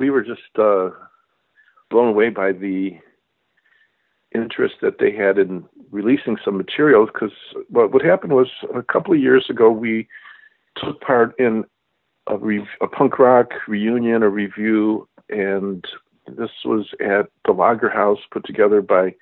we were just blown away by the interest that they had in releasing some material, because what happened was a couple of years ago we took part in a punk rock reunion, a review, and this was at the Lager House, put together by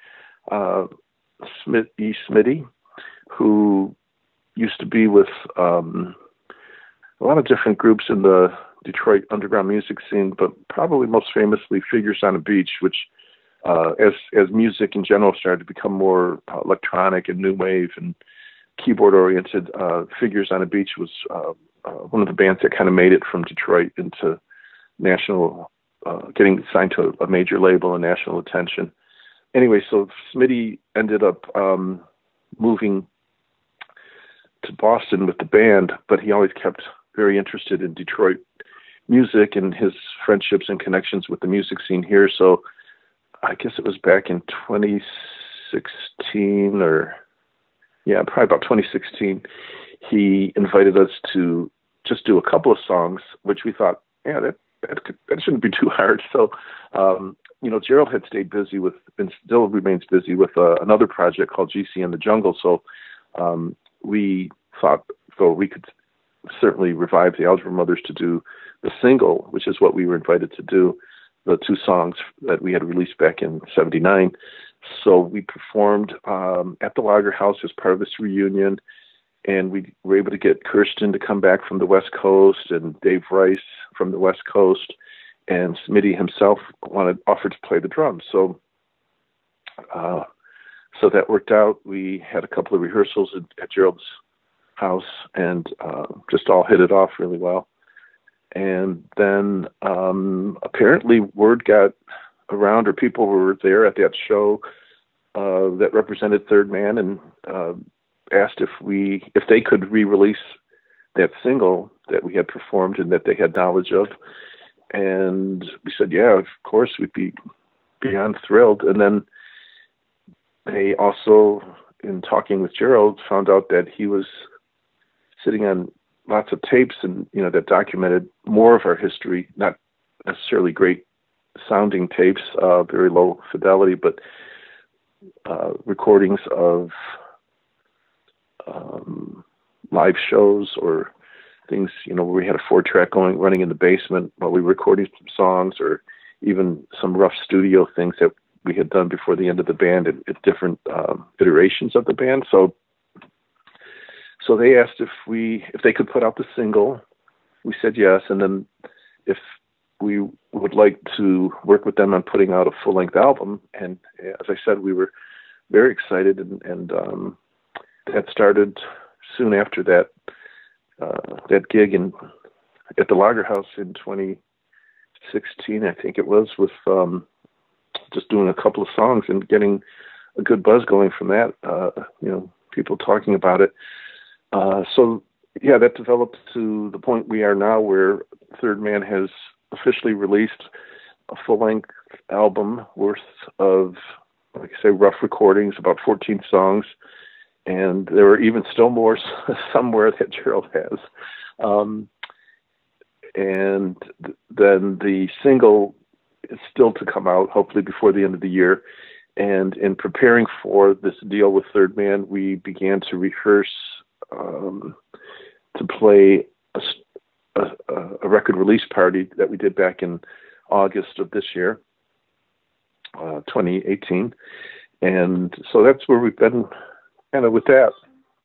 Smitty, who used to be with a lot of different groups in the Detroit underground music scene, but probably most famously Figures on a Beach, which as music in general started to become more electronic and new wave and keyboard oriented, Figures on a Beach was one of the bands that kind of made it from Detroit into national, getting signed to a major label and national attention. Anyway, so Smitty ended up moving to Boston with the band, but he always kept very interested in Detroit music and his friendships and connections with the music scene here. So I guess it was back in 2016 probably about 2016, he invited us to just do a couple of songs, which we thought, that shouldn't be too hard. So, Gerald had stayed busy with, and still remains busy with another project called GC in the Jungle. So we thought, we could certainly revive the Algebra Mothers to do the single, which is what we were invited to do, the two songs that we had released back in '79. So we performed at the Lager House as part of this reunion, and we were able to get Kirsten to come back from the West Coast and Dave Rice from the West Coast, and Smitty himself offered to play the drums. So that worked out. We had a couple of rehearsals at Gerald's house and just all hit it off really well. And then apparently word got around, or people were there at that show that represented Third Man, and asked if they could re-release that single that we had performed and that they had knowledge of. And we said, yeah, of course, we'd be beyond thrilled. And then they also, in talking with Gerald, found out that he was sitting on lots of tapes and, that documented more of our history, not necessarily great sounding tapes, very low fidelity, but recordings of live shows or things, where we had a 4-track running in the basement while we were recording some songs, or even some rough studio things that we had done before the end of the band at different iterations of the band. So they asked if they could put out the single. We said yes, and then if we would like to work with them on putting out a full-length album. And as I said, we were very excited, and that started soon after that gig at the Lager House in 2016, I think it was, with just doing a couple of songs and getting a good buzz going from that, people talking about it. That developed to the point we are now, where Third Man has officially released a full-length album worth of, like I say, rough recordings, about 14 songs. And there are even still more somewhere that Gerald has. And then the single is still to come out, hopefully before the end of the year. And in preparing for this deal with Third Man, we began to rehearse to play a record release party that we did back in August of this year, 2018. And so that's where we've been kind of with that.